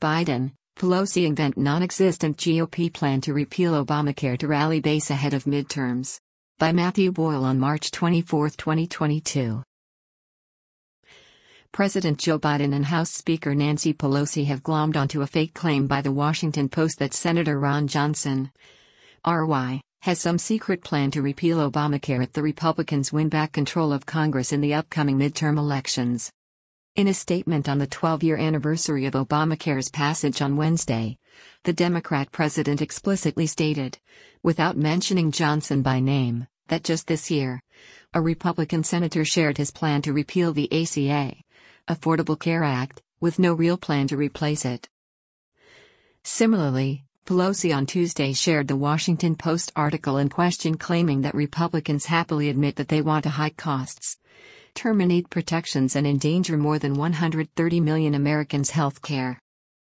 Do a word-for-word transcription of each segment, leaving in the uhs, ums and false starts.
Biden, Pelosi invent non-existent G O P plan to repeal Obamacare to rally base ahead of midterms. By Matthew Boyle on March twenty-fourth, twenty twenty-two. President Joe Biden and House Speaker Nancy Pelosi have glommed onto a fake claim by The Washington Post that Senator Ron Johnson, R Y, has some secret plan to repeal Obamacare if the Republicans win back control of Congress in the upcoming midterm elections. In a statement on the twelve-year anniversary of Obamacare's passage on Wednesday, the Democrat president explicitly stated, without mentioning Johnson by name, that just this year, a Republican senator shared his plan to repeal the A C A, Affordable Care Act, with no real plan to replace it. Similarly, Pelosi on Tuesday shared the Washington Post article in question claiming that Republicans happily admit that they want to hike costs, terminate protections and endanger more than one hundred thirty million Americans' health care.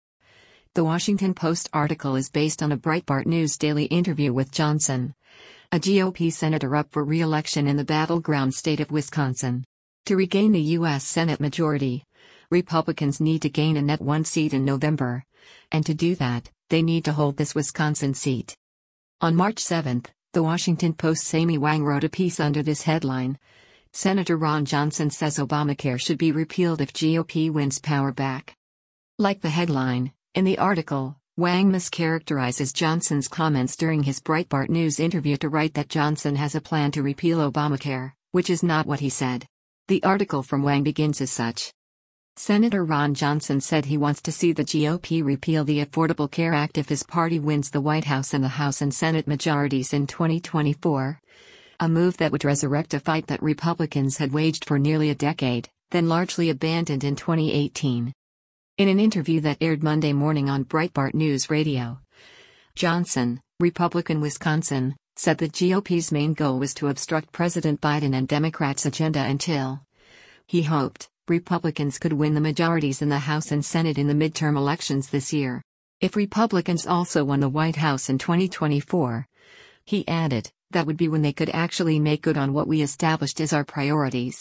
The Washington Post article is based on a Breitbart News Daily interview with Johnson, a G O P senator up for re-election in the battleground state of Wisconsin. To regain the U S Senate majority, Republicans need to gain a net one seat in November, and to do that, they need to hold this Wisconsin seat. On March seventh, the Washington Post's Amy Wang wrote a piece under this headline: Senator Ron Johnson says Obamacare should be repealed if G O P wins power back. Like the headline, in the article, Wang mischaracterizes Johnson's comments during his Breitbart News interview to write that Johnson has a plan to repeal Obamacare, which is not what he said. The article from Wang begins as such. Senator Ron Johnson said he wants to see the G O P repeal the Affordable Care Act if his party wins the White House and the House and Senate majorities in twenty twenty-four. A move that would resurrect a fight that Republicans had waged for nearly a decade, then largely abandoned in twenty eighteen. In an interview that aired Monday morning on Breitbart News Radio, Johnson, Republican Wisconsin, said the G O P's main goal was to obstruct President Biden and Democrats' agenda until, he hoped, Republicans could win the majorities in the House and Senate in the midterm elections this year. If Republicans also won the White House in twenty twenty-four, he added, that would be when they could actually make good on what we established as our priorities.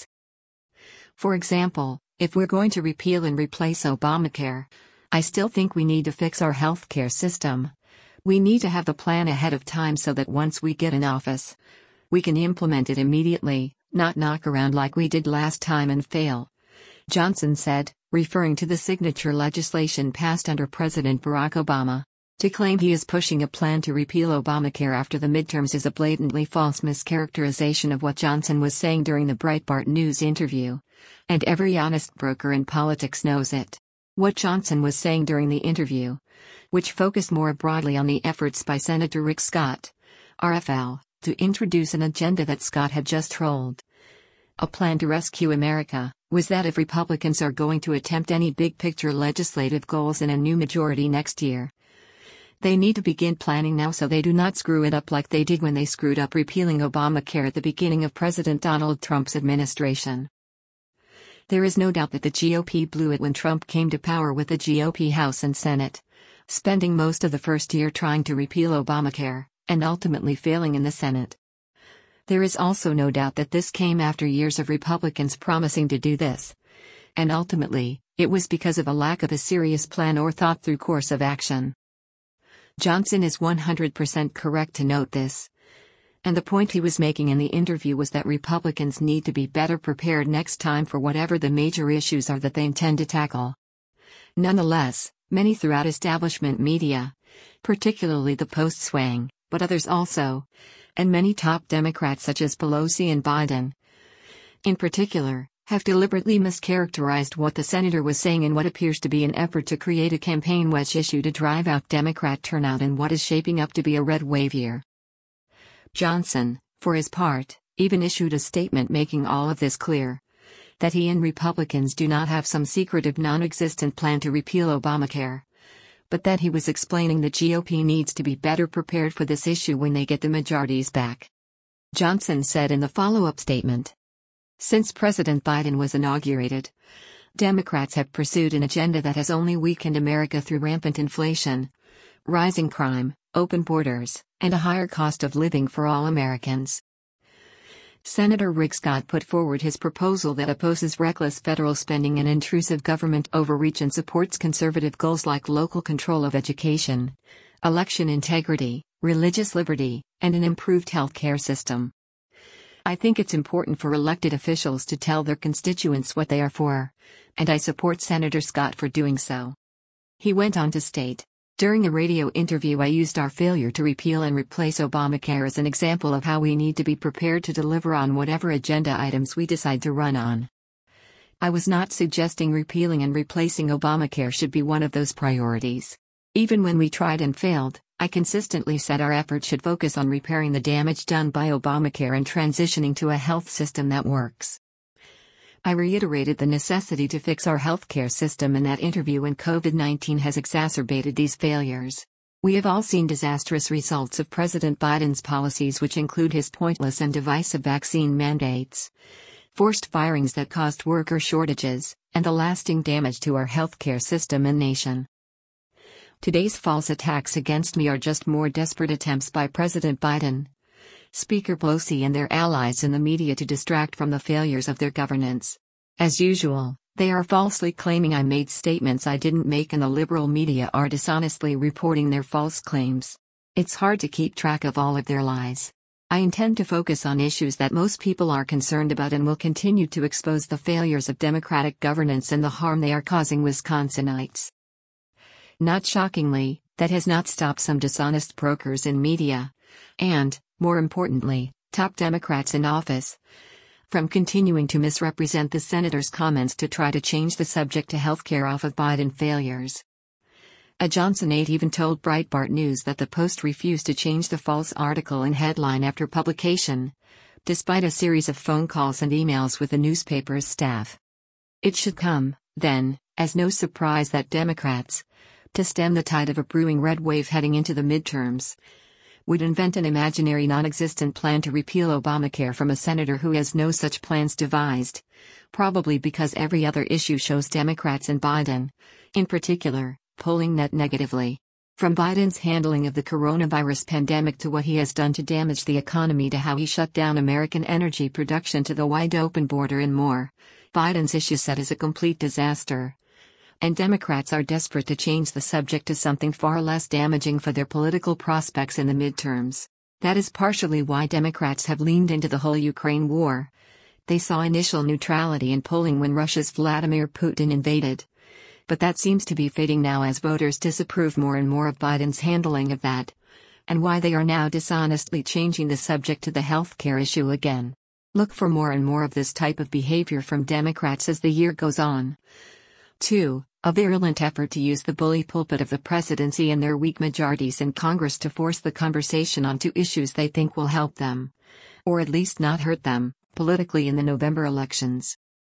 For example, if we're going to repeal and replace Obamacare, I still think we need to fix our healthcare system. We need to have the plan ahead of time so that once we get in office, we can implement it immediately, not knock around like we did last time and fail, Johnson said, referring to the signature legislation passed under President Barack Obama. To claim he is pushing a plan to repeal Obamacare after the midterms is a blatantly false mischaracterization of what Johnson was saying during the Breitbart News interview, and every honest broker in politics knows it. What Johnson was saying during the interview, which focused more broadly on the efforts by Senator Rick Scott, R F L, to introduce an agenda that Scott had just trolled, a plan to rescue America, was that if Republicans are going to attempt any big-picture legislative goals in a new majority next year, they need to begin planning now so they do not screw it up like they did when they screwed up repealing Obamacare at the beginning of President Donald Trump's administration. There is no doubt that the G O P blew it when Trump came to power with the G O P House and Senate, spending most of the first year trying to repeal Obamacare, and ultimately failing in the Senate. There is also no doubt that this came after years of Republicans promising to do this, and ultimately, it was because of a lack of a serious plan or thought-through course of action. Johnson is one hundred percent correct to note this. And the point he was making in the interview was that Republicans need to be better prepared next time for whatever the major issues are that they intend to tackle. Nonetheless, many throughout establishment media, particularly the Post's Wang, but others also, and many top Democrats such as Pelosi and Biden, in particular, have deliberately mischaracterized what the senator was saying in what appears to be an effort to create a campaign wedge issue to drive out Democrat turnout in what is shaping up to be a red wave year. Johnson, for his part, even issued a statement making all of this clear, that he and Republicans do not have some secretive non-existent plan to repeal Obamacare, but that he was explaining the G O P needs to be better prepared for this issue when they get the majorities back. Johnson said in the follow-up statement, since President Biden was inaugurated, Democrats have pursued an agenda that has only weakened America through rampant inflation, rising crime, open borders, and a higher cost of living for all Americans. Senator Rick Scott put forward his proposal that opposes reckless federal spending and intrusive government overreach and supports conservative goals like local control of education, election integrity, religious liberty, and an improved health care system. I think it's important for elected officials to tell their constituents what they are for, and I support Senator Scott for doing so. He went on to state, "During a radio interview I used our failure to repeal and replace Obamacare as an example of how we need to be prepared to deliver on whatever agenda items we decide to run on. I was not suggesting repealing and replacing Obamacare should be one of those priorities. Even when we tried and failed, I consistently said our efforts should focus on repairing the damage done by Obamacare and transitioning to a health system that works." I reiterated the necessity to fix our healthcare system in that interview, and COVID nineteen has exacerbated these failures. We have all seen disastrous results of President Biden's policies, which include his pointless and divisive vaccine mandates, forced firings that caused worker shortages, and the lasting damage to our healthcare system and nation. Today's false attacks against me are just more desperate attempts by President Biden, Speaker Pelosi, and their allies in the media to distract from the failures of their governance. As usual, they are falsely claiming I made statements I didn't make, and the liberal media are dishonestly reporting their false claims. It's hard to keep track of all of their lies. I intend to focus on issues that most people are concerned about and will continue to expose the failures of Democratic governance and the harm they are causing Wisconsinites. Not shockingly, that has not stopped some dishonest brokers in media, and, more importantly, top Democrats in office, from continuing to misrepresent the senator's comments to try to change the subject to healthcare off of Biden failures. A Johnson aide even told Breitbart News that the Post refused to change the false article and headline after publication, despite a series of phone calls and emails with the newspaper's staff. It should come, then, as no surprise that Democrats, to stem the tide of a brewing red wave heading into the midterms, would invent an imaginary non-existent plan to repeal Obamacare from a senator who has no such plans devised, probably because every other issue shows Democrats and Biden, in particular, polling net negatively. From Biden's handling of the coronavirus pandemic to what he has done to damage the economy to how he shut down American energy production to the wide-open border and more, Biden's issue set is a complete disaster. And Democrats are desperate to change the subject to something far less damaging for their political prospects in the midterms. That is partially why Democrats have leaned into the whole Ukraine war. They saw initial neutrality in polling when Russia's Vladimir Putin invaded. But that seems to be fading now as voters disapprove more and more of Biden's handling of that, and why they are now dishonestly changing the subject to the healthcare issue again. Look for more and more of this type of behavior from Democrats as the year goes on. two. A virulent effort to use the bully pulpit of the presidency and their weak majorities in Congress to force the conversation onto issues they think will help them, or at least not hurt them, politically in the November elections.